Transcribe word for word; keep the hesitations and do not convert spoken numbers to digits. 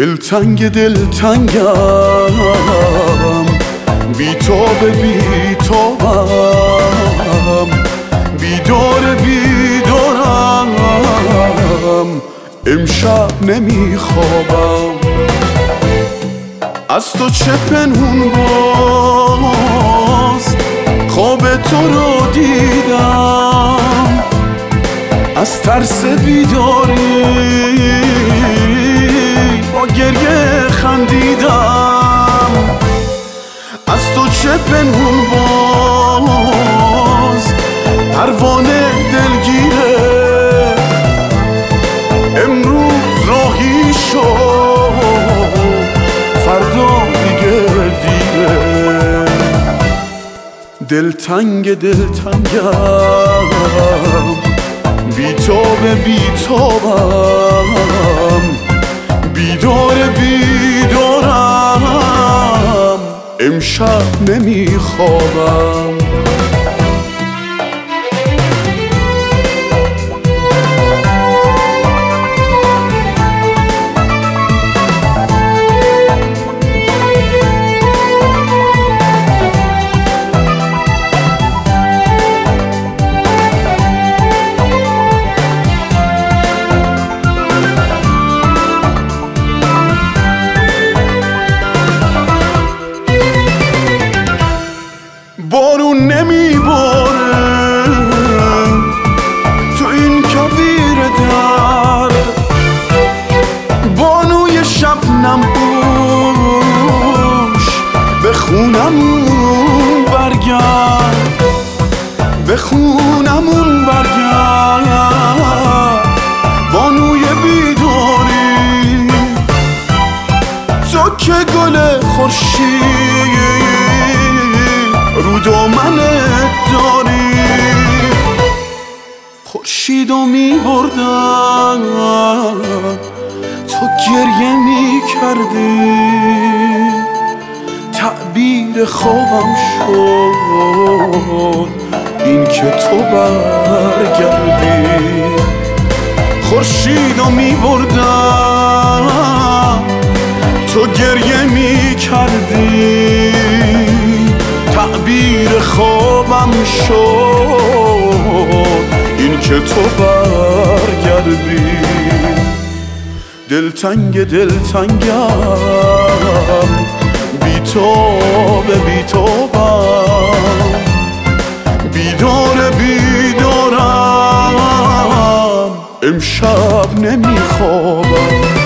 دلتنگ دلتنگم، بی تو به بی توام، بیدار بیدارم، امشب نمیخوابم. از تو چه پنهون باز خواب تو رو دیدم، از ترس بیداری با گریه خندیدم. از تو چه پنهون باز پروانه دلگیره، امروز راهی شد فردا دیگه دیره. دلتنگ دلتنگم، بی تو به بی توام، بیدار بیدارم، امشب نمیخوابم. بارون نمیباره تو این کویر درد، بانوی شبنم پوش به خونمون برگرد، به خونمون برگرد. بانوی بیداری تو که گل خورشید رو دامنت داری، خورشیدو میبردم تو گریه میکردی، تعبیر خوابم شد این که تو برگردی. خورشیدو میبردم تو گریه میکردی، تعبیر خوابم شد این که تو برگردی. دلتنگ دلتنگم، بی تو به بی توام، بیدار بیدارم، امشب نمیخوابم.